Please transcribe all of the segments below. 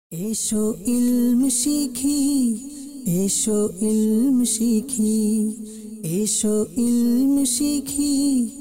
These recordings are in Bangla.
এসো ইলম শিখি, এসো ইলম শিখি, এসো ইলম শিখি,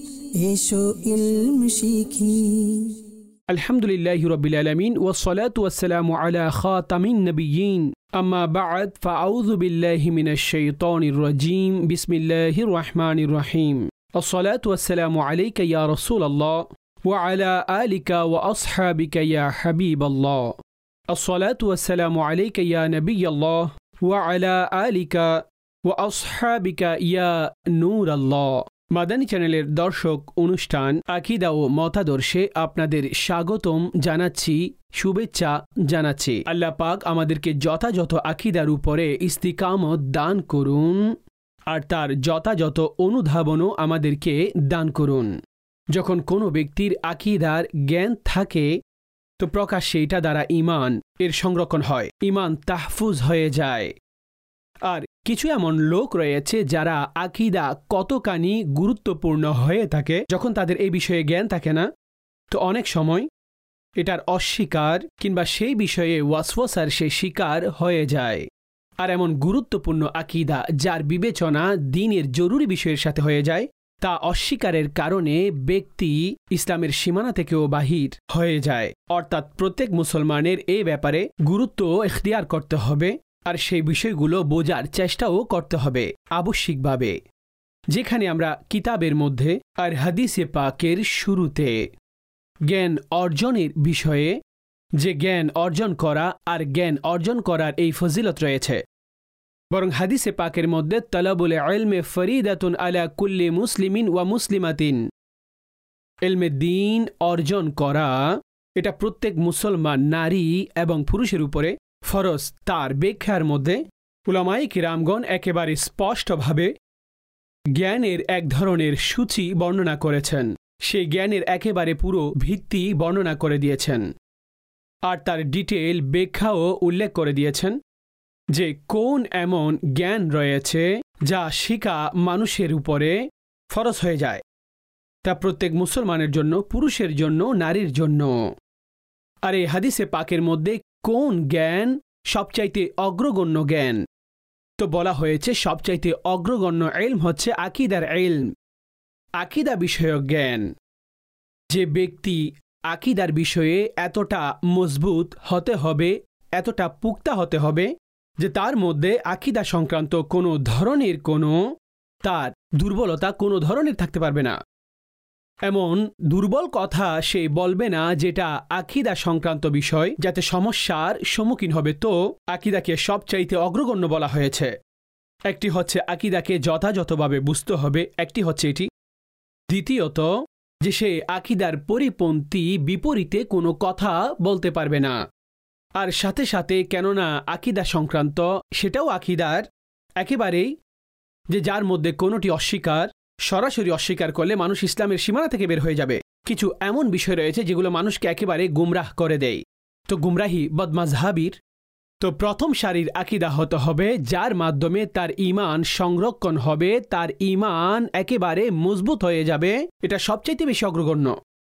এসো ইলম শিখি। আলহামদুলিল্লাহি রাব্বিল আলামিন ওয়াসসালাতু ওয়াসসালামু আলা খাতামিন নাবিয়্যিন আম্মা বা'দ ফাআউযু বিল্লাহি মিনাশ শাইতানির রাজীম বিসমিল্লাহির রহমানির রহিম আসসালাতু ওয়াসসালামু আলাইকা ইয়া রাসূলাল্লাহ ওয়া আলা আলিকা ওয়া আসহাবিকা ইয়া হাবিবাল্লাহ আসসালাতু ওয়াসসালামু আলাইকা ইয়া নাবিয়াল্লাহ ওয়া আলা আলিকা ওয়া আসহাবিকা ইয়া নূরাল্লাহ। মাদানী চ্যানেলের দর্শক অনুষ্ঠান আকীদা ও মতাদর্শে আপনাদের স্বাগতম জানাচ্ছি, শুভেচ্ছা জানাচ্ছি। আল্লাহ পাক আমাদেরকে যথাযথ আকীদার উপরে ইস্তিকামত দান করুন আর তার যথাযথ অনুধাবনও আমাদেরকে দান করুন। যখন কোনো ব্যক্তির আকীদার জ্ঞান থাকে তো প্রকাশ্যে এটা দ্বারা ঈমান এর সংরক্ষণ হয়, ঈমান তাহফুজ হয়ে যায়। আর কিছু এমন লোক রয়েছে যারা আকীদা কতখানি গুরুত্বপূর্ণ হয়ে থাকে, যখন তাদের এই বিষয়ে জ্ঞান থাকে না তো অনেক সময় এটার অস্বীকার কিংবা সেই বিষয়ে ওয়াসওয়াসার সে শিকার হয়ে যায়। আর এমন গুরুত্বপূর্ণ আকীদা যার বিবেচনা দ্বীনের জরুরি বিষয়ের সাথে হয়ে যায়, তা অস্বীকারের কারণে ব্যক্তি ইসলামের সীমানা থেকেও বাহির হয়ে যায়। অর্থাৎ প্রত্যেক মুসলমানের এই ব্যাপারে গুরুত্ব ইখতিয়ার করতে হবে আর সেই বিষয়গুলো বোঝার চেষ্টাও করতে হবে আবশ্যিকভাবে। যেখানে আমরা কিতাবের মধ্যে আর হাদিসে পাকের শুরুতে জ্ঞান অর্জনের বিষয়ে, যে জ্ঞান অর্জন করা আর জ্ঞান অর্জন করার এই ফজিলত রয়েছে, বরং হাদিসে পাকের মধ্যে তালাবুল ইলমে ফরিদাতুন আলা কুল্লি মুসলিমিন ওয়া মুসলিমাতিন, ইলমে দ্বীন অর্জন করা এটা প্রত্যেক মুসলমান নারী এবং পুরুষের উপরে ফরজ। তার ব্যাখ্যার মধ্যে উলামায়ে কিরামগণ একেবারে স্পষ্টভাবে জ্ঞানের এক ধরনের সূচি বর্ণনা করেছেন, সেই জ্ঞানের একেবারে পুরো ভিত্তি বর্ণনা করে দিয়েছেন আর তার ডিটেল ব্যাখ্যাও উল্লেখ করে দিয়েছেন যে কোন এমন জ্ঞান রয়েছে যা শিখা মানুষের উপরে ফরজ হয়ে যায়, তা প্রত্যেক মুসলমানের জন্য, পুরুষের জন্য, নারীর জন্য। আর এই হাদিসে পাকের মধ্যে কোন জ্ঞান সবচাইতে অগ্রগণ্য জ্ঞান, তো বলা হয়েছে সবচাইতে অগ্রগণ্য ইলম হচ্ছে আকীদার ইলম, আকীদা বিষয়ক জ্ঞান। যে ব্যক্তি আকীদার বিষয়ে এতটা মজবুত হতে হবে, এতটা পুক্তা হতে হবে যে তার মধ্যে আকীদা সংক্রান্ত কোনো ধরনের কোনো তার দুর্বলতা কোনো ধরনের থাকতে পারবে না। এমন দুর্বল কথা সে বলবে না যেটা আকীদা সংক্রান্ত বিষয়, যাতে সমস্যার সম্মুখীন হবে। তো আকীদাকে সবচাইতে অগ্রগণ্য বলা হয়েছে। একটি হচ্ছে আকীদাকে যথাযথভাবে বুঝতে হবে, একটি হচ্ছে এটি। দ্বিতীয়ত যে সে আকীদার পরিপন্থী বিপরীতে কোনো কথা বলতে পারবে না। আর সাথে সাথে কেননা আকীদা সংক্রান্ত সেটাও আকীদার একেবারেই যে যার মধ্যে কোনোটি অস্বীকার, সরাসরি অস্বীকার করলে মানুষ ইসলামের সীমানা থেকে বের হয়ে যাবে। কিছু এমন বিষয় রয়েছে যেগুলো মানুষকে একেবারে গুমরাহ করে দেয়, তো গুমরাহি বদমাযহাবির। তো প্রথম সারির আকীদা হতে হবে যার মাধ্যমে তার ঈমান সংরক্ষণ হবে, তার ঈমান একেবারে মজবুত হয়ে যাবে, এটা সবচাইতে বেশি অগ্রগণ্য।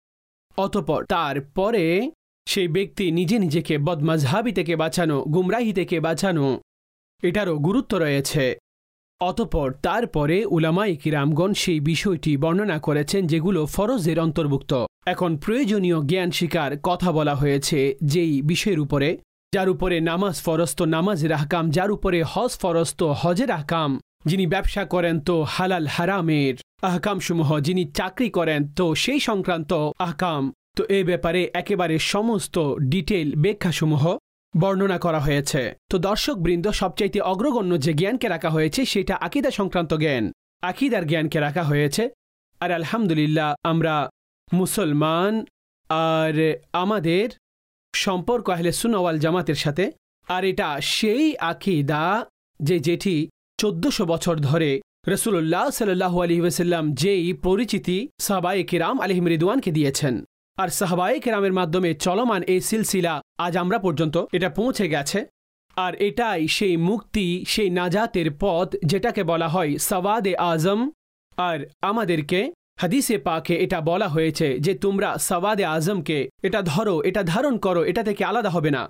অতঃপর তারপরে সেই ব্যক্তি নিজে নিজেকে বদমাযহাবি থেকে বাঁচানো, গুমরাহি থেকে বাঁচানো, এটারও গুরুত্ব রয়েছে। অতঃপর তারপরে উলামায়ে কিরামগণ সেই বিষয়টি বর্ণনা করেছেন যেগুলো ফরজের অন্তর্ভুক্ত। এখন প্রয়োজনীয় জ্ঞান শিকার কথা বলা হয়েছে যেই বিষয়ের উপরে, যার উপরে নামাজ ফরজ তো নামাজের আহকাম, যার উপরে হজ ফরজ তো হজের আহকাম, যিনি ব্যবসা করেন তো হালাল হারামের আহকামসমূহ, যিনি চাকরি করেন তো সেই সংক্রান্ত আহকাম। তো এ ব্যাপারে একেবারে সমস্ত ডিটেল ব্যাখ্যাসমূহ বর্ণনা করা হয়েছে। তো দর্শকবৃন্দ, সবচাইতে অগ্রগণ্য যে জ্ঞানকে রাখা হয়েছে সেটা আকীদা সংক্রান্ত জ্ঞান, আকীদার জ্ঞানকে রাখা হয়েছে। আর আলহামদুলিল্লাহ আমরা মুসলমান আর আমাদের সম্পর্ক আহলে সুন্নাহ ওয়াল জামাতের সাথে, আর এটা সেই আকীদা যেটি 1400 বছর ধরে রাসূলুল্লাহ সাল্লাল্লাহু আলাইহি ওয়াসাল্লাম যেই পরিচিতি সাহাবায়ে কিরাম আলাইহিম রিদওয়ানকে দিয়েছেন, আর সাহাবায়ে কেরামের মাধ্যমে চলমান এই সিলসিলা আজ আমরা পর্যন্ত এটা পৌঁছে গেছে। আর এটাই সেই মুক্তি, সেই নাজাতের পথ যেটাকে বলা হয় সাওয়াদে আজম। আর আমাদেরকে হাদিসে পাকে এটা বলা হয়েছে যে তোমরা সাওয়াদে আজমকে এটা ধরো, এটা ধারণ করো, এটা থেকে আলাদা হবে না।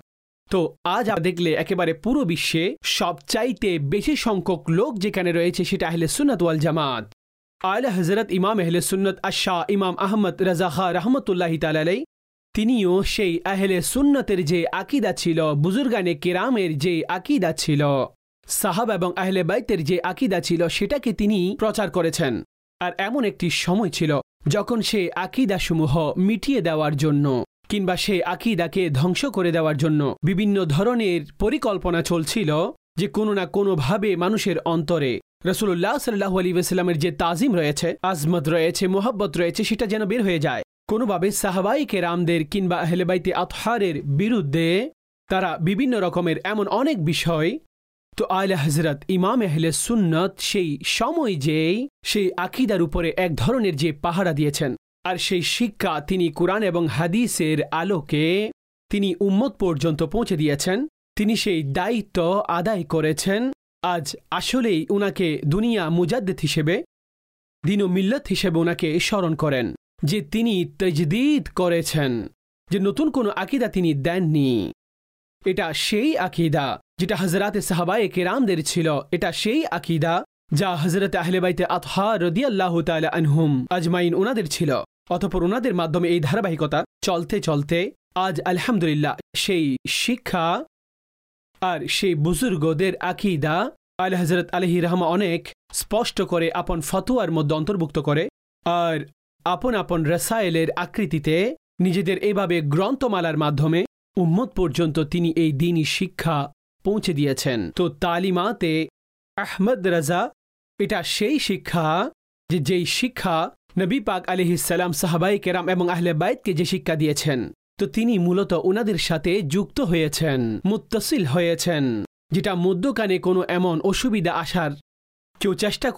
তো আজ দেখলে একেবারে পুরো বিশ্বে সবচাইতে বেশি সংখ্যক লোক যেখানে রয়েছে সেটা আহলে সুন্নাত ওয়াল জামাত। আলা হযরত ইমাম আহলে সুন্নাত আশ-শাহ ইমাম আহমদ রাজা খাঁ রাহমাতুল্লাহি তাআলা আলাইহি তিনিও সেই আহলে সুন্নাতের যে আকীদা ছিল, বুজুর্গানে কেরামের যে আকীদা ছিল, সাহাবা এবং আহলে বাইতের যে আকীদা ছিল সেটাকে তিনি প্রচার করেছেন। আর এমন একটি সময় ছিল যখন সেই আকীদাসমূহ মিটিয়ে দেওয়ার জন্য কিংবা সেই আকীদাকে ধ্বংস করে দেওয়ার জন্য বিভিন্ন ধরনের পরিকল্পনা চলছিল, যে কোনো না কোনোভাবে মানুষের অন্তরে রাসূলুল্লাহ সাল্লাল্লাহু আলাইহি ওয়াসাল্লামের যে তাজিম রয়েছে, আজমত রয়েছে, মোহাব্বত রয়েছে, সেটা যেন বের হয়ে যায়। কোনোভাবে সাহাবায়ে কেরামদের কিংবা আহলে বাইতে আতহারের বিরুদ্ধে তারা বিভিন্ন রকমের এমন অনেক বিষয়। তো আলা হযরত ইমাম আহলে সুন্নাত সেই সময় যেই সেই আকীদার উপরে এক ধরনের যে পাহারা দিয়েছেন, আর সেই শিক্ষা তিনি কুরআন এবং হাদিসের আলোকে তিনি উম্মত পর্যন্ত পৌঁছে দিয়েছেন। তিনি সেই দায়িত্ব আদায় করেছেন। আজ আসলেই উনাকে দুনিয়া মুজাদ্দিদ হিসেবে, দিন ও মিল্লাত হিসেবে উনাকে স্মরণ করেন, যে তিনি তাজদীদ করেছেন, যে নতুন কোনো আকীদা তিনি দেননি। এটা সেই আকীদা যেটা হযরতে সাহাবায়ে কেরামদের ছিল, এটা সেই আকীদা যা হযরত আহলে বাইতে আতহার রাদিয়াল্লাহু তাআলা আনহুম আজমাইন উনাদের ছিল। অতঃপর উনাদের মাধ্যমে এই ধারাবাহিকতা চলতে চলতে আজ আলহামদুলিল্লাহ সেই শিক্ষা আর সেই বুজুর্গদের আকীদা আলা হযরত আলাইহি রাহমা অনেক স্পষ্ট করে আপন ফতোয়ার মধ্যে অন্তর্ভুক্ত করে, আর আপন আপন রাসায়েলের আকৃতিতে নিজেদের এভাবে গ্রন্থমালার মাধ্যমে উম্মত পর্যন্ত তিনি এই দ্বীনি শিক্ষা পৌঁছে দিয়েছেন। তো তালিমাতে আহমদ রাজা এটা সেই শিক্ষা যেই শিক্ষা নবী পাক আলাইহিস সালাম সাহাবায়ে কেরাম এবং আহলে বাইতকে যে শিক্ষা দিয়েছেন, তো তিনি মূলত ওনাদের সাথে যুক্ত হয়েছেন, মুত্তাসিল হয়েছেন, যেটা মধ্যখানে কোনো এমন অসুবিধা আসার কেউ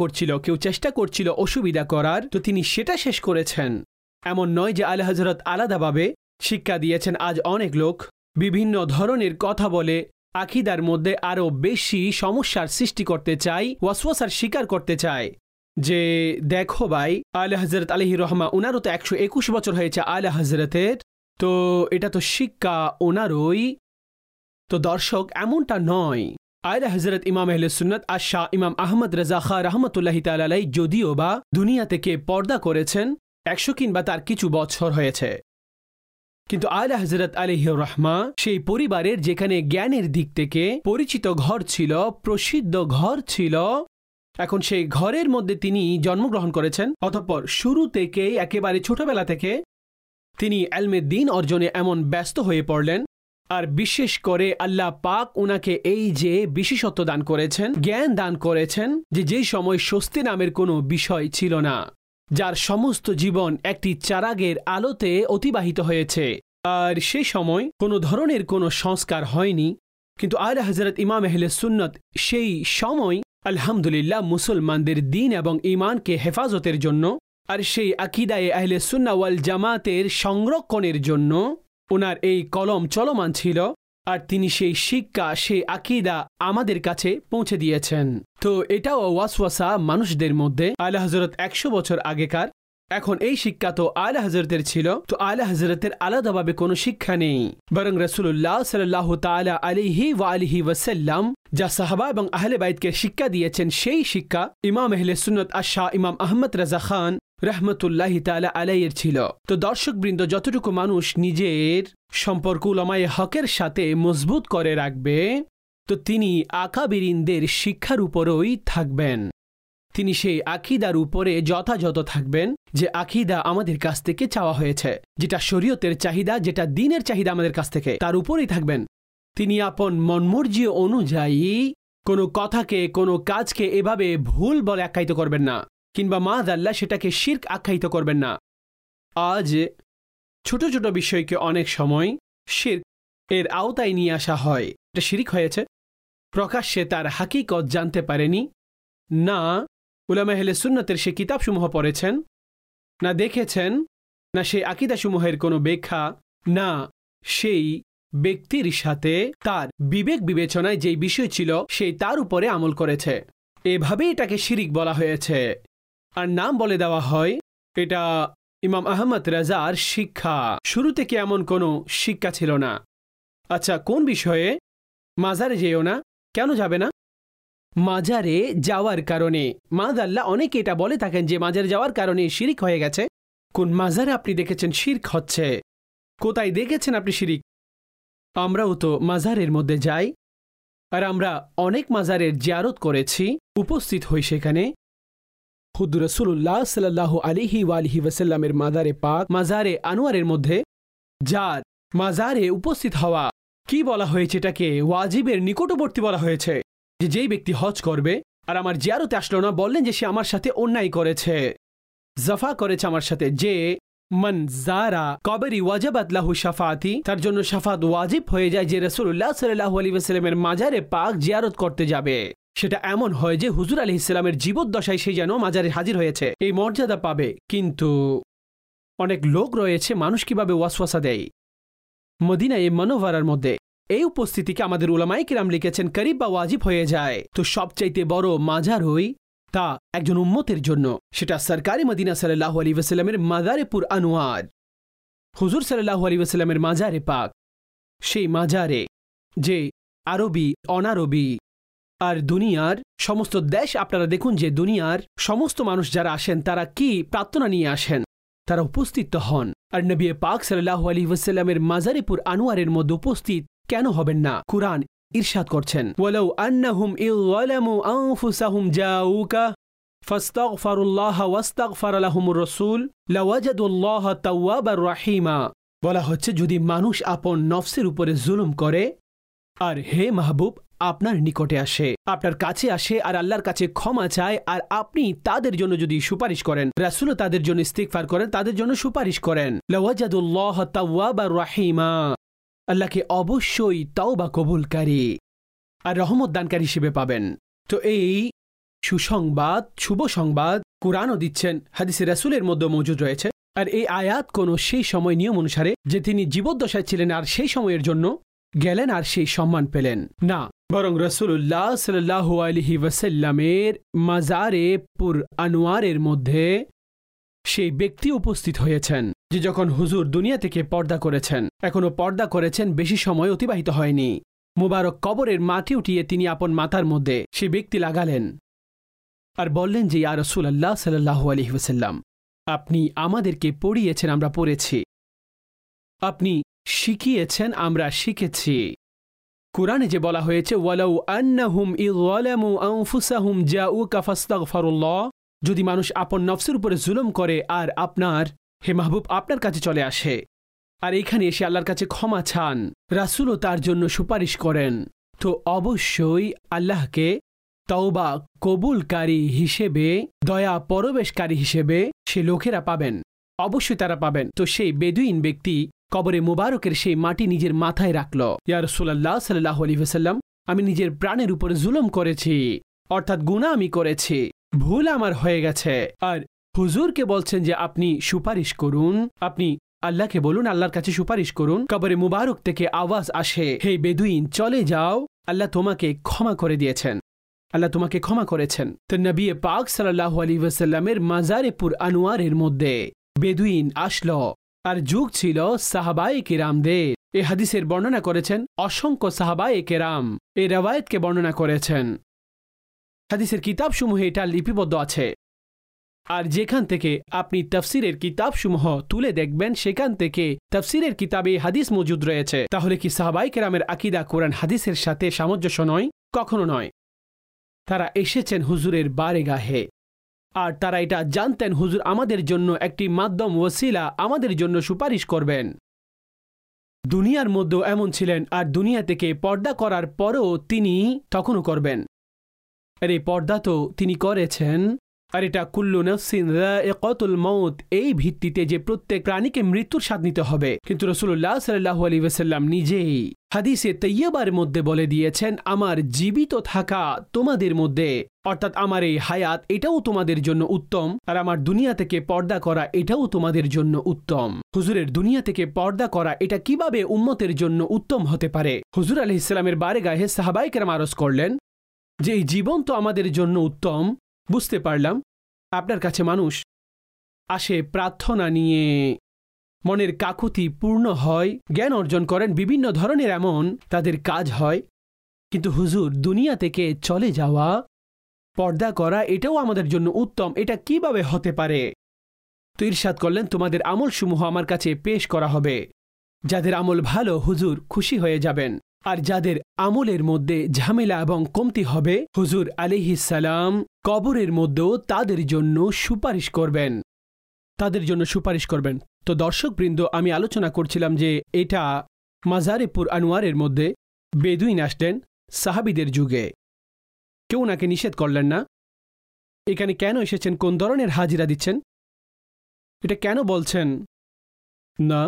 চেষ্টা করছিল অসুবিধা করার, তো তিনি সেটা শেষ করেছেন। এমন নয় যে আলা হযরত আলাদাভাবে শিক্ষা দিয়েছেন। আজ অনেক লোক বিভিন্ন ধরনের কথা বলে আকীদার মধ্যে আরও বেশি সমস্যার সৃষ্টি করতে চায়, ওয়াসওয়াসার শিকার করতে চায়, যে দেখো ভাই আলা হযরত আলাইহি রহমা উনারও তো 121 বছর হয়েছে আলা হযরতের, তো এটা তো শিক্ষা ওনারই। তো দর্শক, এমনটা নয়। আলা হযরত ইমাম আহলে সুন্নাত আশ-শাহ ইমাম আহমদ রাজা খাঁ রাহমাতুল্লাহি তাআলা আলাইহি যদিও বা দুনিয়া থেকে পর্দা করেছেন 100 কিংবা তার কিছু বছর হয়েছে, কিন্তু আলা হযরত আলাইহি রহমা সেই পরিবারের যেখানে জ্ঞানের দিক থেকে পরিচিত ঘর ছিল, প্রসিদ্ধ ঘর ছিল, এখন সেই ঘরের মধ্যে তিনি জন্মগ্রহণ করেছেন। অতঃপর শুরু থেকেই একেবারে ছোটবেলা থেকে তিনি ইলমে দ্বীন অর্জনে এমন ব্যস্ত হয়ে পড়লেন। আর বিশেষ করে আল্লাহ পাক ওনাকে এই যে বিশেষত্ব দান করেছেন, জ্ঞান দান করেছেন, যে যেই সময় স্বস্তি নামের কোনো বিষয় ছিল না, যার সমস্ত জীবন একটি চারাগের আলোতে অতিবাহিত হয়েছে, আর সেই সময় কোনো ধরনের কোনো সংস্কার হয়নি। কিন্তু আলা হযরত ইমাম আহলে সুন্নাত সেই সময় আলহামদুলিল্লাহ মুসলমানদের দ্বীন এবং ঈমানকে হেফাজতের জন্য আর সেই আকীদায়ে আহলে সুন্নাহ ওয়াল জামাতের সংরক্ষণের জন্য ওনার এই কলম চলমান ছিল, আর তিনি সেই শিক্ষা, সেই আকীদা আমাদের কাছে পৌঁছে দিয়েছেন। তো এটাও ওয়াসওয়াসা মানুষদের মধ্যে আলা হযরত 100 বছর আগেকার। এখন এই শিক্ষা তো আলা হযরতের ছিল, তো আলা হযরতের আলাদাভাবে কোনো শিক্ষা নেই, বরং রাসূলুল্লাহ সাল্লাল্লাহু তাআলা আলাইহি ওয়া আলিহি ওয়াসাল্লাম যা সাহাবা এবং আহলে বাইতকে শিক্ষা দিয়েছেন, সেই শিক্ষা ইমাম আহলে সুন্নাত আশ-শাহ ইমাম আহমদ রাজা খান রাহমাতুল্লাহি তাআলা আলাইহির ছিল। তো দর্শকবৃন্দ, যতটুকু মানুষ নিজের সম্পর্ক উলামায়ে হকের সাথে মজবুত করে রাখবে, তো তিনি আকাবিরিনদের শিক্ষার উপরই থাকবেন, তিনি সেই আকীদার উপরে যথাযথ থাকবেন, যে আকীদা আমাদের কাছ থেকে চাওয়া হয়েছে, যেটা শরীয়তের চাহিদা, যেটা দ্বীনের চাহিদা আমাদের কাছ থেকে, তার উপরেই থাকবেন। তিনি আপন মনমর্জি অনুযায়ী কোনো কথাকে, কোনো কাজকে এভাবে ভুল বলে আখ্যায়িত করবেন না, কিংবা মাযআল্লাহ সেটাকে শিরক আখ্যায়িত করবেন না। আজ ছোট ছোট বিষয়কে অনেক সময় শিরক এর আওতায় নিয়ে আসা হয়, এটা শিরক হয়েছে, প্রকাশ্যে তার হাকিকত জানতে পারেনি, না উলামা আহলে সুন্নাতের সে কিতাবসমূহ পড়েছেন, না দেখেছেন, না সেই আকীদাসমূহের কোনো ব্যাখ্যা, না সেই ব্যক্তির সাথে তার বিবেক বিবেচনায় যেই বিষয় ছিল সেই তার উপরে আমল করেছে, এভাবে এটাকে শিরক বলা হয়েছে। আর নাম বলে দেওয়া হয় এটা ইমাম আহমদ রাজার শিক্ষা। শুরু থেকে এমন কোনো শিক্ষা ছিল না, আচ্ছা, কোন বিষয়ে? মাজারে যেও না। কেন যাবে না? মাজারে যাওয়ার কারণে মাদাল্লাহ অনেকে এটা বলে থাকেন যে মাজারে যাওয়ার কারণে শিরিক হয়ে গেছে। কোন মাজারে আপনি দেখেছেন শিরক হচ্ছে? কোথায় দেখেছেন আপনি শিরিক? আমরাও তো মাজারের মধ্যে যাই, আর আমরা অনেক মাজারের জিয়ারত করেছি, উপস্থিত হই সেখানে। হুজুর রাসূলুল্লাহ সাল্লাল্লাহু আলাইহি ওয়ালিহি ওয়াসাল্লামের মাজারে পাক, মাজারে আনোয়ারের মধ্যে যার মাজারে উপস্থিত হওয়া, কি বলা হয়েছে এটাকে? ওয়াজিবের নিকটবর্তী বলা হয়েছে। যে যেই ব্যক্তি হজ করবে আর আমার জিয়ারতে আসলো না, বললেন যে সে আমার সাথে অন্যায় করেছে, জাফা করেছে আমার সাথে। যে মান যারা কবরি ওয়াজাবাত লাহু শাফাতি, তার জন্য শাফাত ওয়াজিব হয়ে যায়। যে রাসূলুল্লাহ সাল্লাল্লাহু আলাইহি ওয়াসাল্লামের মাজারে পাক জিয়ারত করতে যাবে, সেটা এমন হয় যে হুজুর আলাইহিস সালামের জীবদ্দশায় সে যেন মাজারে হাজির হয়েছে, এই মর্যাদা পাবে। কিন্তু অনেক লোক রয়েছে, মানুষ কিভাবে ওয়াসওয়াসা দেয়। মদিনায়ে মুনাওয়ারার মধ্যে এই উপস্থিতিকে আমাদের উলামায়ে কিরাম লিখেছেন করিব বা ওয়াজিব হয়ে যায়। তো সবচাইতে বড় মাজার হই তা একজন উম্মতের জন্য, সেটা সরকারি মদিনা সাল্লাল্লাহু আলাইহি ওয়াসাল্লামের মাজারে পুর আনোয়ার, হুজুর সাল্লাল্লাহু আলাইহি ওয়াসাল্লামের মাজারে পাক। সেই মাজারে যে আরবি, অনারবি আর দুনিয়ার সমস্ত দেশ, আপনারা দেখুন যে দুনিয়ার সমস্ত মানুষ যারা আসেন তারা কি প্রার্থনা নিয়ে আসেন, তারা উপস্থিত হন। আর নবী পাক সাল্লাল্লাহু আলাইহি ওয়াসাল্লামের মাজারে পুর আনোয়ারের মধ্যে উপস্থিত কেন হবেন না? কুরআন ইরশাদ করছেন, ওয়ালাউ আন্নাহুম ইযলামু আনফুসাহুম জাউকা ফাস্তাগফিরুল্লাহ ওয়াস্তাগফার লাহুমুর রাসূল লাওয়াজাদুল্লাহ তাওয়াবার রাহিমা। বলা হচ্ছে যদি মানুষ আপন নফসের উপরে জুলুম করে আর হে মাহবুব আপনার নিকটে আসে, আপনার কাছে আসে আর আল্লাহর কাছে ক্ষমা চায়, আর আপনি তাদের জন্য যদি সুপারিশ করেন, রাসূলও তাদের জন্য ইস্তিগফার করেন, তাদের জন্য সুপারিশ করেন, লাওয়াজাদুল্লাহ তাওয়াবার রাহিমা, আল্লাহকে অবশ্যই তাওবা কবুলকারী আর রহমত দানকারী হিসেবে পাবেন। তো এই সুসংবাদ, শুভ সংবাদ কুরআনও দিচ্ছেন, হাদিসে রাসূলের মধ্যে মজুদ রয়েছে। আর এই আয়াত কোনো সেই সময় নিয়ম অনুসারে যে তিনি জীবদ্দশায় ছিলেন আর সেই সময়ের জন্য গেলেন আর সেই সম্মান পেলেন না, বরং রাসূলুল্লাহ সাল্লাল্লাহু আলাইহি ওয়াসাল্লামের মাজারে পুর আনোয়ারের মধ্যে সেই ব্যক্তি উপস্থিত হয়েছেন যে যখন হুজুর দুনিয়া থেকে পর্দা করেছেন, এখনো পর্দা করেছেন, বেশি সময় অতিবাহিত হয়নি, মুবারক কবরের মাটি উঠিয়ে তিনি আপন মাথার মধ্যে সেই ব্যক্তি লাগালেন আর বললেন যে ইয়া রাসূলুল্লাহ সাল্লাল্লাহু আলাইহি ওয়াসাল্লাম, আপনি আমাদেরকে পড়িয়েছেন, আমরা পড়েছি, আপনি শিখিয়েছেন, আমরা শিখেছি। কুরআনে যে বলা হয়েছে ওয়ালাউ আন্নাহুম ইযলামু আনফুসাহুম জাউকা ফাস্তাগফিরুল্লাহ, যদি মানুষ আপন নফসের উপরে জুলুম করে আর আপনার হে মাহবুব আপনার কাছে চলে আসে আর এখানে এসে আল্লাহর কাছে ক্ষমা চান, রাসূলও তার জন্য সুপারিশ করেন, তো অবশ্যই আল্লাহকে তওবা কবুলকারী হিসেবে, দয়া পরবেশকারী হিসেবে সে লোকেরা পাবেন, অবশ্যই তারা পাবেন। তো সেই বেদুইন ব্যক্তি কবরে মুবারকের সেই মাটি নিজের মাথায় রাখল, ইয়া রাসূলুল্লাহ সাল্লাল্লাহু আলাইহি ওয়াসাল্লাম, আমি নিজের প্রাণের উপরে জুলুম করেছি, অর্থাৎ গুনাহ আমি করেছি, ভুল আমার হয়ে গেছে। আর হুজুরকে বলছেন যে আপনি সুপারিশ করুন, আপনি আল্লাহকে বলুন, আল্লাহর কাছে সুপারিশ করুন। কবরে মুবারক থেকে আওয়াজ আসে, হে বেদুইন চলে যাও, আল্লাহ তোমাকে ক্ষমা করে দিয়েছেন, আল্লাহ তোমাকে ক্ষমা করেছেন। তো নবী পাক সাল্লাল্লাহু আলাইহি ওয়াসাল্লামের মাজারে পুর আনোয়ারের মধ্যে বেদুইন আসলো, আর যুগ ছিল সাহাবায়ে কেরামদের। এই হাদিসের বর্ণনা করেছেন অসংখ্য সাহাবায়ে কেরাম, এই রওয়ায়াতকে বর্ণনা করেছেন, হাদিসের কিতাবসমূহে এটা লিপিবদ্ধ আছে। আর যেখান থেকে আপনি তাফসিরের কিতাবসমূহ তুলে দেখবেন, সেখান থেকে তাফসিরের কিতাবে হাদিস মজুদ রয়েছে। তাহলে কি সাহাবায়ে কেরামের আকীদা কোরআন হাদিসের সাথে সামঞ্জস্য নয়? কখনো নয়। তারা এসেছেন হুজুরের বারেগাহে, আর তারা এটা জানতেন হুজুর আমাদের জন্য একটি মাধ্যম, ওসিলা, আমাদের জন্য সুপারিশ করবেন। দুনিয়ার মধ্যেও এমন ছিলেন, আর দুনিয়া থেকে পর্দা করার পরেও তিনি তখনও করবেন। আর এই পর্দা তো তিনি করেছেন, আর এটা কুল্লু নাফসিন যায়িকাতুল মাউত, এই ভিত্তিতে যে প্রত্যেক প্রাণীকে মৃত্যুর স্বাদ নিতে হবে। কিন্তু রাসূলুল্লাহ সাল্লাল্লাহু আলাইহি ওয়াসাল্লাম নিজেই হাদিসে তাইয়্যিবার মধ্যে বলে দিয়েছেন, আমার জীবিত থাকা তোমাদের মধ্যে, অর্থাৎ আমার এই হায়াত, এটাও তোমাদের জন্য উত্তম, আর আমার দুনিয়া থেকে পর্দা করা এটাও তোমাদের জন্য উত্তম। হুজুরের দুনিয়া থেকে পর্দা করা এটা কিভাবে উম্মতের জন্য উত্তম হতে পারে? হুজুর আলাইহিস সালামের বারেগাহে সাহাবায়ে কেরাম আরজ করলেন যে এই জীবন তো আমাদের জন্য উত্তম, বুঝতে পারলাম। আপনার কাছে মানুষ আসে প্রার্থনা নিয়ে, মনের কাকুতি পূর্ণ হয়, জ্ঞান অর্জন করেন, বিভিন্ন ধরনের এমন তাদের কাজ হয়। কিন্তু হুজুর, দুনিয়া থেকে চলে যাওয়া, পর্দা করা, এটাও আমাদের জন্য উত্তম, এটা কিভাবে হতে পারে? তো ইরশাদ করলেন, তোমাদের আমলসমূহ আমার কাছে পেশ করা হবে। যাদের আমল ভালো, হুজুর খুশি হয়ে যাবেন। আর যাদের আমলের মধ্যে ঝামেলা এবং কমতি হবে, হুজুর আলাইহিস সালাম কবরের মধ্যেও তাদের জন্য সুপারিশ করবেন, তাদের জন্য সুপারিশ করবেন। তো দর্শকবৃন্দ, আমি আলোচনা করছিলাম যে এটা মাজারে-পুর আনোয়ারের মধ্যে বেদুইন আসলেন সাহাবীদের যুগে। কেউ ওনাকে নিষেধ করলেন না। এখানে কেন এসেছেন, কোন ধরনের হাজিরা দিচ্ছেন, এটা কেন বলছেন না।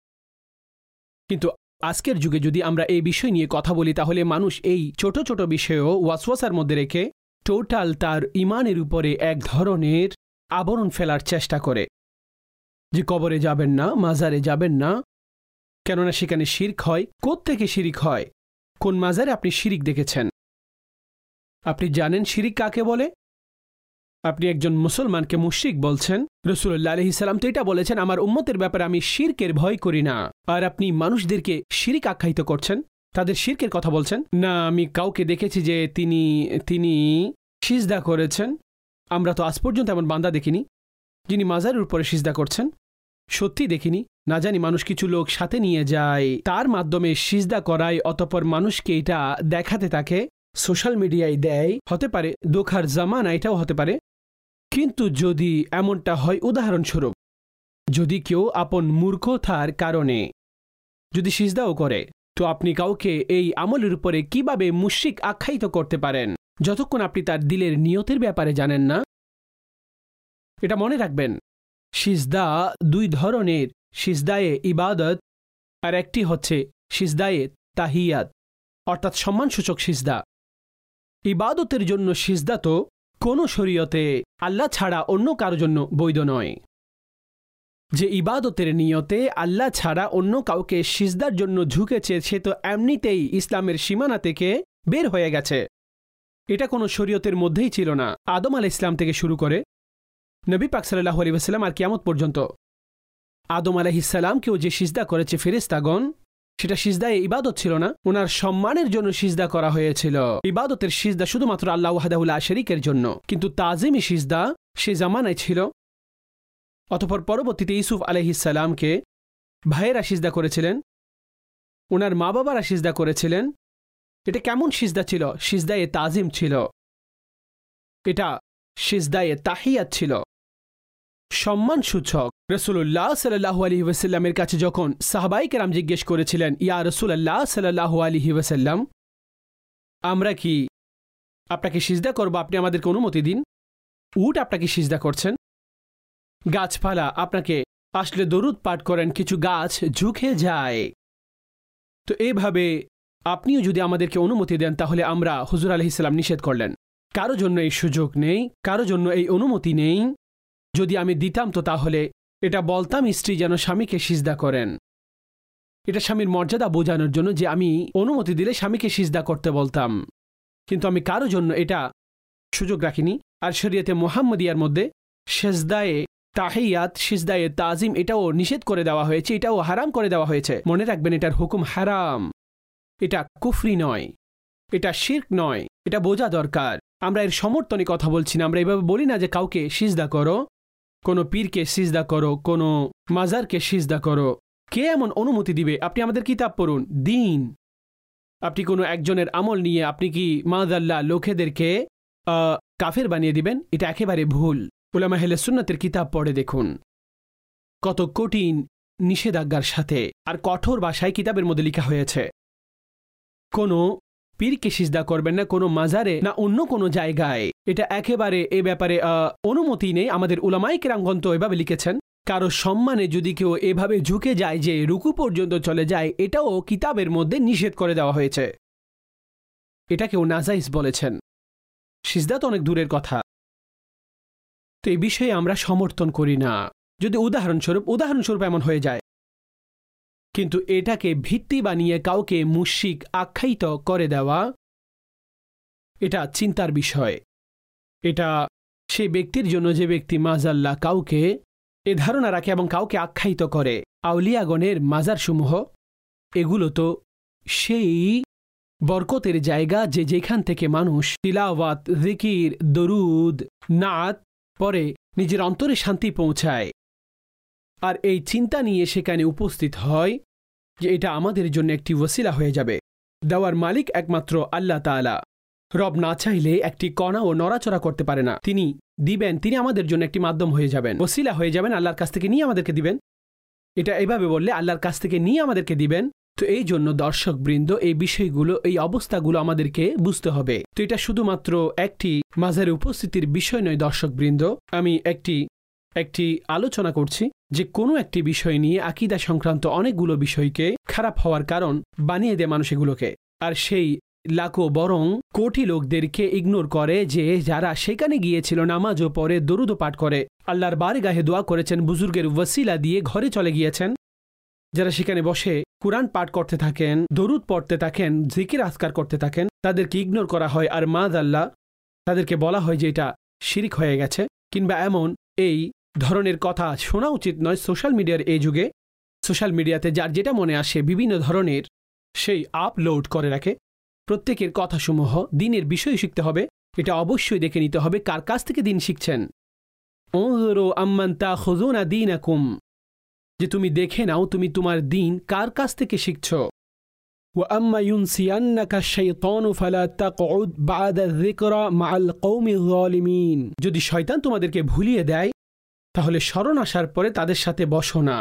কিন্তু আজকের যুগে যদি আমরা এই বিষয় নিয়ে কথা বলি, তাহলে মানুষ এই ছোট ছোট বিষয়েও ওয়াসওয়াসার মধ্যে রেখে টোটাল তার ঈমানের উপরে এক ধরনের আবরণ ফেলার চেষ্টা করে, যে কবরে যাবেন না, মাজারে যাবেন না, কেননা সেখানে শিরক হয়। কোত্থেকে শিরিক হয়? কোন মাজারে আপনি শিরিক দেখেছেন? আপনি জানেন শিরিক কাকে বলে? আপনি একজন মুসলমানকে মুশরিক বলছেন। রাসূলুল্লাহ আলাইহিস সালাম তো এটা বলেছেন, আমার উম্মতের ব্যাপারে আমি শিরকের ভয় করি না। আর আপনি মানুষদেরকে শিরিক আখ্যায়িত করছেন, তাদের শিরকের কথা বলছেন। না, আমি কাউকে দেখেছি যে তিনি সিজদা করেছেন। আমরা তো আজ পর্যন্ত এমন বান্দা দেখিনি যিনি মাজারের উপরে সিজদা করছেন। সত্যি দেখিনি। না জানি মানুষ কিছু লোক সাথে নিয়ে যায়, তার মাধ্যমে সিজদা করায়, অতঃপর মানুষকে এটা দেখাতে থাকে, সোশ্যাল মিডিয়ায় দেয়। হতে পারে দোখার জামানা, এটাও হতে পারে। কিন্তু যদি এমনটা হয়, উদাহরণস্বরূপ যদি কেউ আপন মূর্খতার কারণে যদি সিজদাও করে, তো আপনি কাউকে এই আমলের উপরে কিভাবে মুশরিক আখ্যায়িত করতে পারেন, যতক্ষণ আপনি তার দিলের নিয়তের ব্যাপারে জানেন না। এটা মনে রাখবেন, সিজদা দুই ধরনের, সিজদায়ে ইবাদত আর একটি হচ্ছে সিজদায়ে তাহিয়াত, অর্থাৎ সম্মানসূচক সিজদা। ইবাদতের জন্য সিজদা তো কোনো শরীয়তে আল্লাহ ছাড়া অন্য কারো জন্য বৈধ নয়। যে ইবাদতের নিয়তে আল্লাহ ছাড়া অন্য কাউকে সিজদার জন্য ঝুঁকেছে, সে তো এমনিতেই ইসলামের সীমানা থেকে বের হয়ে গেছে। এটা কোনো শরীয়তের মধ্যেই ছিল না। আদম আলাইহিস সালাম থেকে শুরু করে নবী পাক সাল্লাল্লাহু আলাইহি ওয়াসাল্লাম আর কিয়ামত পর্যন্ত আদম আলাইহিস সালামকেও যে সিজদা করেছে ফেরেশতাগণ, সেটা সিজদায়ে ইবাদত ছিল না, ওনার সম্মানের জন্য সিজদা করা হয়েছিল। ইবাদতের সিজদা শুধুমাত্র আল্লাহ ওয়াহদাহু লা শারীকের জন্য, কিন্তু তাজিমি সিজদা সে জামানায় ছিল। অতঃপর পরবর্তীতে ইউসুফ আলাইহিস সালামকে ভাইয়েরা সিজদা করেছিলেন, ওনার মা বাবারা সিজদা করেছিলেন। এটা কেমন সিজদা ছিল? সিজদায়ে তাজিম ছিল, এটা সিজদায়ে তাহিয়াত ছিল, সম্মানসূচক। রাসূলুল্লাহ সাল্লাল্লাহু আলাইহি ওয়াসাল্লামের কাছে যখন সাহাবায়ে কেরাম জিজ্ঞেস করেছিলেন, ইয়া রাসূলুল্লাহ সাল্লাল্লাহু আলাইহি ওয়াসাল্লাম, আমরা কি আপনাকে সিজদা করব, আপনি আমাদেরকে অনুমতি দিন। উট আপনাকে সিজদা করছেন, গাছপালা আপনাকে আসলে দরুদ পাঠ করেন, কিছু গাছ ঝুঁকে যায়। তো এইভাবে আপনিও যদি আমাদেরকে অনুমতি দেন, তাহলে আমরা, হুজুর আলাইহিস সালাম নিষেধ করলেন, কারো জন্য এই সুযোগ নেই, কারো জন্য এই অনুমতি নেই। যদি আমি দিতাম তো তাহলে এটা বলতাম স্ত্রী যেন স্বামীকে সিজদা করেন। এটা স্বামীর মর্যাদা বোঝানোর জন্য যে আমি অনুমতি দিলে স্বামীকে সিজদা করতে বলতাম, কিন্তু আমি কারো জন্য এটা সুযোগ রাখিনি। আর শরীয়তে মুহাম্মদিয়ার মধ্যে সিজদায়ে তাহিয়াত, সিজদায়ে তাজিম এটাও নিষেধ করে দেওয়া হয়েছে, এটাও হারাম করে দেওয়া হয়েছে। মনে রাখবেন, এটার হুকুম হারাম, এটা কুফরি নয়, এটা শিরক নয়, এটা বোঝা দরকার। আমরা এর সমর্থনে কথা বলছি না, আমরা এভাবে বলি না যে কাউকে সিজদা করো, কোনো পীরকে সিজদা করো, কোনো মাজারকে সিজদা করো। কে এমন অনুমতি দিবে? আপনি আমাদের কিতাব পড়ুন, দিন। আপনি কোনো একজনের আমল নিয়ে আপনি কি মাযাল্লাহ লোকেদেরকে কাফের বানিয়ে দিবেন? এটা একেবারে ভুল। উলামা আহলে সুন্নাতের কিতাব পড়ে দেখুন, কত কঠিন নিষেধাজ্ঞার সাথে আর কঠোর ভাষায় কিতাবের মধ্যে লেখা হয়েছে, কোনো পীরকে সিজদা করবেন না, কোনো মাজারে না অন্য কোনো জায়গায়। এটা একেবারে এ ব্যাপারে অনুমতি নেই। আমাদের উলামায়ে কেরামগণ তো এভাবে লিখেছেন। কারো সম্মানে যদি কেউ এভাবে ঝুঁকে যায় যে রুকু পর্যন্ত চলে যায়, এটাও কিতাবের মধ্যে নিষেধ করে দেওয়া হয়েছে। এটা কেউ নাজাইজ বলেছেন। সিজদা তো অনেক দূরের কথা। তো এই বিষয়ে আমরা সমর্থন করি না। যদি উদাহরণস্বরূপ এমন হয়ে যায়, কিন্তু এটাকে ভিত্তি বানিয়ে কাউকে মুশরিক আখ্যায়িত করে দেওয়া, এটা চিন্তার বিষয়। এটা সেই ব্যক্তির জন্য যে ব্যক্তি মাযাল্লাহ কাউকে এ ধারণা রাখে এবং কাউকে আখ্যায়িত করে, আউলিয়াগণের মাজারসমূহ, এগুলো তো সেই বরকতের জায়গা যে যেখান থেকে মানুষ তিলাওয়াত, জিকির, দরুদ, নাত পরে নিজের অন্তরে শান্তি পৌঁছায়। আর এই চিন্তা নিয়ে সেখানে উপস্থিত হয় যে এটা আমাদের জন্য একটি ওসিলা হয়ে যাবে। দেওয়ার মালিক একমাত্র আল্লাহ তাআলা। রব না চাইলে একটি কণাও নড়াচড়া করতে পারে না। তিনি দিবেন, তিনি আমাদের জন্য একটি মাধ্যম হয়ে যাবেন, ওসিলা হয়ে যাবেন, আল্লাহর কাছ থেকে নিয়ে আমাদেরকে দিবেন। এটা এইভাবে বললে আল্লাহর কাছ থেকে নিয়ে আমাদেরকে দিবেন। তো এই জন্য দর্শকবৃন্দ, এই বিষয়গুলো, এই অবস্থাগুলো আমাদেরকে বুঝতে হবে। তো এটা শুধুমাত্র একটি মাজারে উপস্থিতির বিষয় নয় দর্শকবৃন্দ। আমি একটি আলোচনা করছি যে কোনো একটি বিষয় নিয়ে আকীদা সংক্রান্ত অনেকগুলো বিষয়কে খারাপ হওয়ার কারণ বানিয়ে দেয় মানুষ এগুলোকে। আর সেই লাখো বরং কোটি লোকদেরকে ইগনোর করে যে যারা সেখানে গিয়েছিল, নামাজও পড়ে, দরুদও পাঠ করে, আল্লাহর বারগাহে দোয়া করেছেন, বুজুর্গের ওয়াসিলা দিয়ে ঘরে চলে গিয়েছেন, যারা সেখানে বসে কুরআন পাঠ করতে থাকেন, দরুদ পড়তে থাকেন, জিকির আজকার করতে থাকেন, তাদেরকে ইগনোর করা হয়। আর মাযআল্লাহ তাদেরকে বলা হয় যে এটা শিরক হয়ে গেছে, কিংবা এমন এই ধরনের কথা শোনা উচিত নয়। সোশ্যাল মিডিয়ার এই যুগে সোশ্যাল মিডিয়াতে যার যেটা মনে আসে বিভিন্ন ধরনের সেই আপলোড করে রাখে। প্রত্যেকের কথাসমূহ দিনের বিষয় শিখতে হবে, এটা অবশ্যই দেখে নিতে হবে কার কাছ থেকে দিন শিখছেন। উনজুরু আম্মান তাখুযুনা দীনাকুম, যে তুমি দেখে নাও তুমি তোমার দিন কার কাছ থেকে শিখছ। ওয়া আম্মা ইউনসিয়ান্নাকা শাইতানু ফালা তাকউদ বা'দা যিকরা মা'আল কওমিয যালিমিন, যদি শয়তান তোমাদেরকে ভুলিয়ে দেয় তাহলে স্মরণ আসার পরে তাদের সাথে বসো না।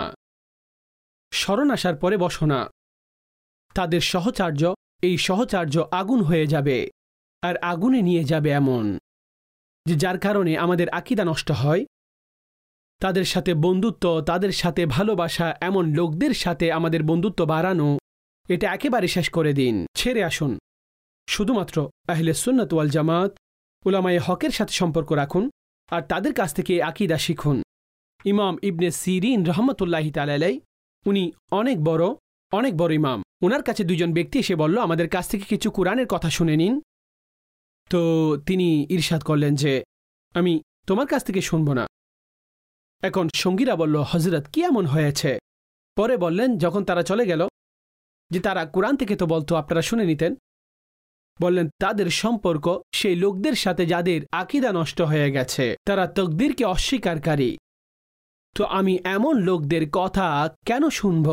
স্মরণ আসার পরে বসো না। তাদের সহচার্য, এই সহচার্য আগুন হয়ে যাবে আর আগুনে নিয়ে যাবে, এমন যে যার কারণে আমাদের আকীদা নষ্ট হয়। তাদের সাথে বন্ধুত্ব, তাদের সাথে ভালোবাসা, এমন লোকদের সাথে আমাদের বন্ধুত্ব বাড়ানো, এটা একেবারে শেষ করে দিন। ছেড়ে আসুন, শুধুমাত্র আহলে সুন্নাত ওয়াল জামাত, উলামায়ে হকের সাথে সম্পর্ক রাখুন আর তাদের কাছ থেকে আকীদা শিখুন। ইমাম ইবনে সিরিন রাহমাতুল্লাহি তাআলা আলাইহি, উনি অনেক বড় ইমাম। ওনার কাছে দুইজন ব্যক্তি এসে বলল, আমাদের কাছ থেকে কিছু কোরআনের কথা শুনে নিন। তো তিনি ইরশাদ করলেন যে আমি তোমার কাছ থেকে শুনব না। এখন সঙ্গীরা বলল, হযরত কি এমন হয়েছে? পরে বললেন, যখন তারা চলে গেল, যে তারা কোরআন থেকে তো বলতো, আপনারা শুনে নিতেন। বললেন তাদের সম্পর্ক সেই লোকদের সাথে যাদের আকীদা নষ্ট হয়ে গেছে, তারা তাকদীরকে অস্বীকারী। তো আমি এমন লোকদের কথা কেন শুনব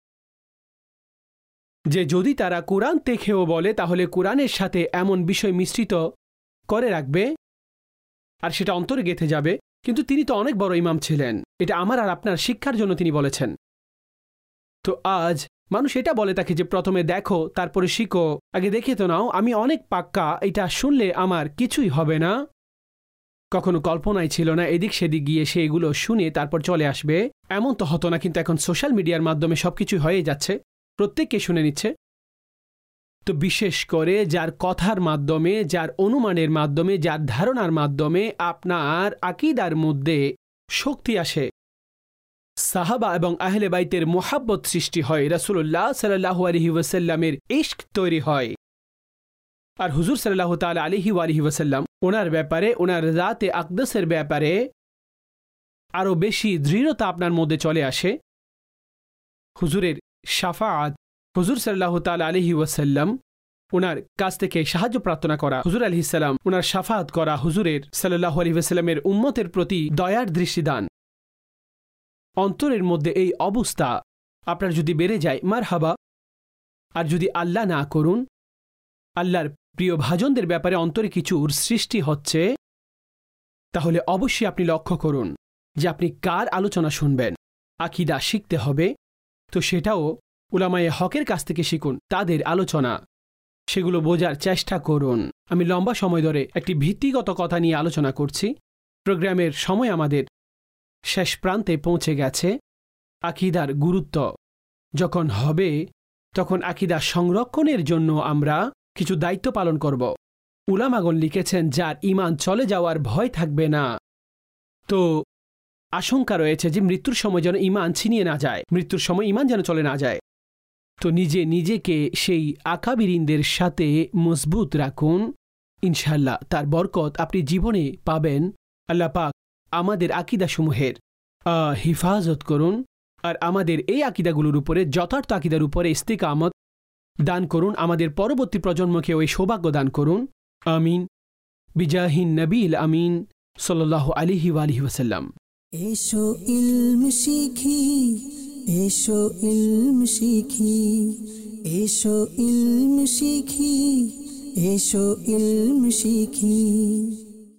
যে যদি তারা কোরআন দেখেও বলে তাহলে কোরআনের সাথে এমন বিষয় মিশ্রিত করে রাখবে আর সেটা অন্তরে গেঁথে যাবে। কিন্তু তিনি তো অনেক বড় ইমাম ছিলেন, এটা আমার আর আপনার শিক্ষার জন্য তিনি বলেছেন। তো আজ মানুষ এটা বলে তাকে যে প্রথমে দেখো তারপরে শিখো, আগে দেখে তো নাও, আমি অনেক পাক্কা, এটা শুনলে আমার কিছুই হবে না। কখনো কল্পনাই ছিল না এদিক সেদিক গিয়ে সে এগুলো শুনে তারপর চলে আসবে, এমন তো হতো না। কিন্তু এখন সোশ্যাল মিডিয়ার মাধ্যমে সবকিছু হয়ে যাচ্ছে, প্রত্যেককে শুনে নিচ্ছে। তো বিশেষ করে যার কথার মাধ্যমে, যার অনুমানের মাধ্যমে, যার ধারণার মাধ্যমে আপনার আকীদার মধ্যে শক্তি আসে, সাহাবা এবং আহলে বাইতের মুহাব্বত সৃষ্টি হয়, রাসূলুল্লাহ সাল্লাল্লাহু আলাইহি ওয়াসাল্লামের ইশক তৈরি হয়, আর হুজুর সাল্লাল্লাহু তাআলা আলাইহি ওয়া আলিহি ওয়াসাল্লাম ওনার ব্যাপারে, ওনার জাতে আকদাসের ব্যাপারে আরও বেশি দৃঢ়তা আপনার মধ্যে চলে আসে। হুজুরের শাফাআত, হুজুর সাল্লাল্লাহু তাআলা আলাইহি ওয়াসাল্লাম ওনার কাছ থেকে সাহায্য প্রার্থনা করা, হুজুর আলাইহিস সালাম ওনার শাফাআত করা, হুজুরের সাল্লাল্লাহু আলাইহি ওয়াসাল্লামের উম্মতের প্রতি দয়ার দৃষ্টিদান, অন্তরের মধ্যে এই অবস্থা আপনার যদি বেড়ে যায়, মারহাবা। আর যদি আল্লাহ না করুন, আল্লাহর প্রিয় ভাজনদের ব্যাপারে অন্তরে কিছুর সৃষ্টি হচ্ছে, তাহলে অবশ্যই আপনি লক্ষ্য করুন যে আপনি কার আলোচনা শুনবেন। আকীদা শিখতে হবে, তো সেটাও উলামায়ে হকের কাছ থেকে শিখুন, তাদের আলোচনা, সেগুলো বোঝার চেষ্টা করুন। আমি লম্বা সময় ধরে একটি ভিত্তিগত কথা নিয়ে আলোচনা করছি। প্রোগ্রামের সময় আমাদের শেষ প্রান্তে পৌঁছে গেছে। আকীদার গুরুত্ব যখন হবে, তখন আকীদা সংরক্ষণের জন্য আমরা কিছু দায়িত্ব পালন করব। উলামাগণ লিখেছেন, যার ঈমান চলে যাওয়ার ভয় থাকবে না, তো আশঙ্কা রয়েছে যে মৃত্যুর সময় যেন ঈমান ছিনিয়ে না যায়, মৃত্যুর সময় ঈমান যেন চলে না যায়। তো নিজেকে সেই আকাবিরিনদের সাথে মজবুত রাখুন, ইনশাআল্লাহ তার বরকত আপনি জীবনে পাবেন। আল্লাহ পাক আমাদের আকীদাসমূহের হিফাজত করুন, আর আমাদের এই আকীদাগুলোর উপরে যথার্থ আকীদার উপরে ইস্তিকামত দান করুন। আমাদের পরবর্তী প্রজন্মকে ওই সৌভাগ্য দান করুন। আমিন বিজাহিন নবীল আমিন সাল্লাল্লাহু আলাইহি ওয়া আলিহি ওয়াসাল্লাম। এসো ইলম শিখি, এসো ইলম শিখি, এসো ইলম শিখি, এসো ইলম শিখি।